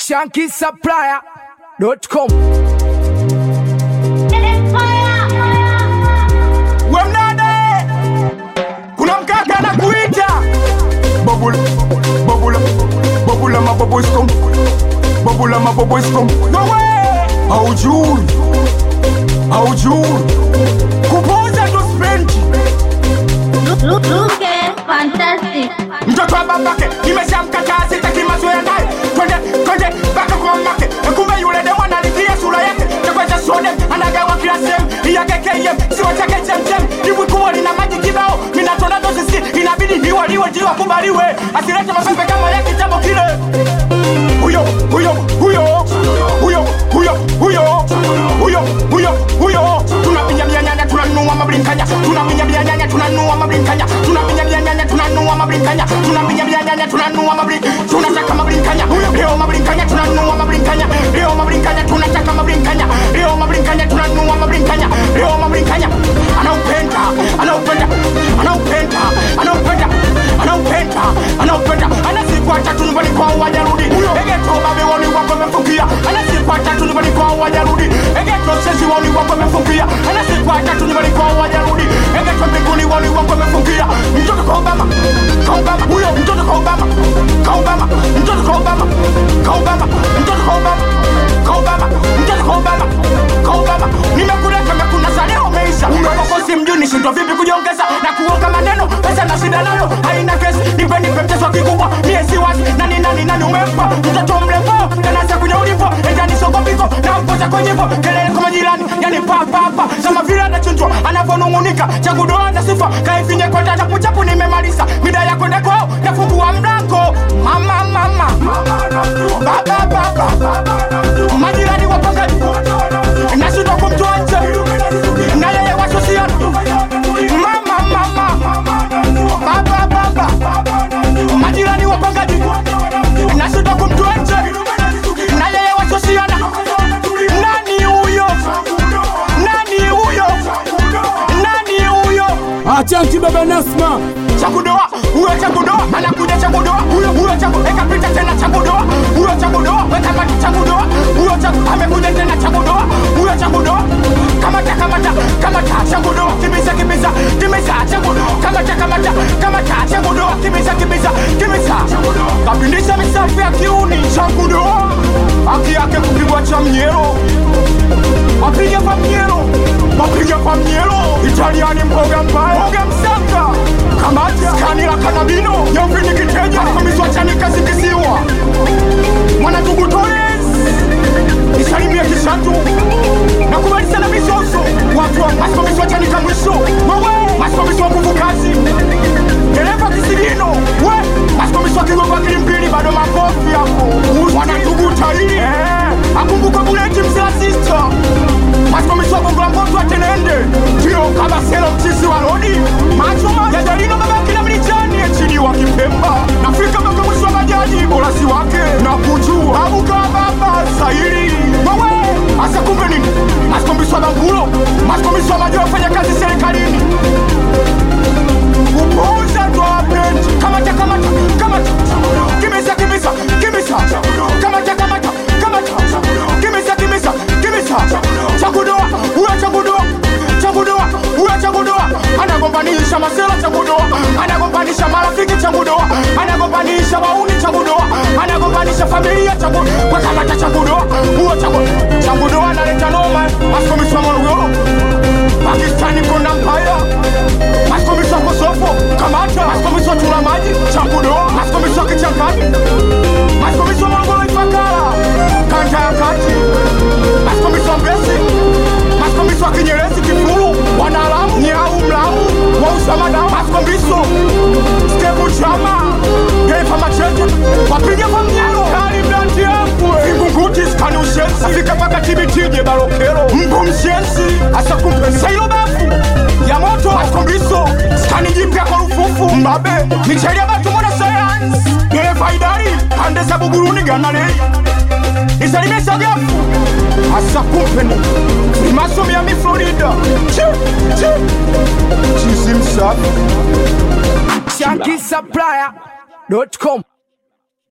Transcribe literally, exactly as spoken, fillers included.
Shanky Supplier dot com. Wemnade kuna mkaka na kuita Bobula, bobula, bobula mabobo skom Bobula mabobo skom No way Haujui Haujui Kupoza to spend Look, look, fantastic. Mtoto wa babake nimesha mkataa sitaki mazoea naye Twende, twende, baka kwa mamake Kumbe yule demo analikia sura yake Tekwecha sode, anagawa kila sehemu Iyake K M, siwa chake chem chem Dibu kuwa lina maji kibao Minatona dosisi, inabidi hiwa liwe jiwa kubaliwe Asilete mapepe kama ya kitambo kile Huyo, huyo, huyo Huyo, huyo, huyo Huyo, huyo, huyo Tunapinya bianyanya, tunanua mablinkanya Tunapinya bianyanya, tunanua mablinkanya Tunapinya bianyanya, tunanua mablinkanya Tunapinya bianyanya, tunanua mablinkanya Tunataka mablinkanya Leo mablinkanya, tunanua mablinkanya Leo mablinkanya, tunataka mablinkanya Leo mablinkanya, tunanua mablinkanya Leo mablinkanya Anaupenda, anaupenda Anaupenda, anaupenda Anaupenda, anaupenda Anasiku atatu nyumbani kwa wajarudi Egeto babe woni wako mefungia Anasiku atatu nyumbani kwa wajarudi Egeto sezi woni wako mefungia Anasiku atatu nyumbani kwa wajarudi Egeto mbinguni woni wako mefungia Mtoto kwa Obama, kwa Obama Huyo mtoto kwa Obama, kwa Obama Mtoto kwa Obama, kwa Obama Mtoto kwa Obama, kwa Obama Mtoto kwa Obama, kwa Obama Nimekuleka mekuna saleo meisha Umekokosi mjuni shindo vipi kujiongeza Na kuonga maneno, pesa na shida nayo Haina kesi, nipe nipe mteso kikubwa Miezi wazi, nani nani nani umempa Mtoto mlembo, kanasa kwenye ulipo Endani soko piko, na mpoza kwenye po Kelele kama jirani, yani pa pa pa Sama vile anachunjwa, anaponungunika Changu doa na sifa, kaifinye kwa tata Puchapu nimemaliza, mida ya kwenda kwao Nafungua mlango, mama mama Baba baba Majirani wapangaji Nasudo kumtoa nje Na yeye wasosiano Mama mama Baba baba Majirani wapangaji Nasudo kumtoa nje Na yeye wasosiano Nani huyo Nani huyo Nani huyo Achanki bebe Nasma Chakudoa, uwe chakudoa, anakuja chakudoa, uwe uwe chaku, eka pita tena chakudoa, uwe chakudoa, weka pati chakudoa, uwe chaku, amekuja tena chakudoa, uwe chakudoa, kamata kamata, kamata chakudoa, kibisa kibisa, kibisa chakudoa, kamata kamata, kamata chakudoa, kibisa kibisa, kibisa, kapindisha misafi ya kiuni, chakudoa, haki yake kupigwa cha mnyero, wapige pa mnyero, wapige pa mnyero, Italiani mboga mbaya, mboga msanga, kamata skani la kanabino Yovini kiteja Komiswa chanika zikisiwa Mwana tugu Torres Isalimia kisatu Na kubalisa na misoso Watu wa maskomiswa chanika mwisho Mwe maskomiswa nguvu kazi Dereva kisigino We maskomiswa kigomba kilimpili Bado makofi yako Mwana tugu taili eh. Akumbuka buleti msila sister Maskomiswa gongola mbotu atenende Tio kama selo mchisi wa rodi Macho maja Yajarino babaki na mlijani Echini wa kipemba Nafika baka mwisho majaji Bolasi wake Na kujua Abuka baba Sairi Mawe Asa kumbe nini Maskomiswa bangulo Maskomiswa majua fanya kazi serikalini Upuza toa blend Kamata kamata Kamata Kimisa kimisa Kimisa Kamata kamata Kamata Kimisa kimisa Kimisa Chakudoa Uwe chakudoa Chakudoa Uwe chakudoa Anagombanisha masela chakudoa Anagombanisha marafiki chakudoa Anagombanisha wauni chakudoa Anagombanisha familia chakudoa Kwa kamata chakudoa Uwe chakudoa Chakudoa analeta noma Maskomiswa Morogoro Pakistani kona mpaya Maskomiswa Kosovo Kamata Maskomiswa Tulamaji Chakudoa Maskomiswa Kichakani Maskomiswa Morogoro Ifakara Kanta ya kati Maskomiswa Mbesi Maskomiswa Kinyerezi Kifuru Wanalamu Nyau Mlamu Wausamadamu Maskomiso Stepu Chama Geifa Machete Wapige kwa mnyero Kali mdanti yangu Vingunguti skani ushensi Afika paka tibitije barokero Mbu mshensi Asa kumpeni Sailo bafu Ya moto Maskomiso Skani jipya kwa rufufu Mbabe Micheli ya batu mwana science Geifa idari Kande sabu guruni ganalei Isalimesha gafu Asa kumpeni Maso Miami Florida Chi, chi Chizi msafi Shanky Supplier dot com.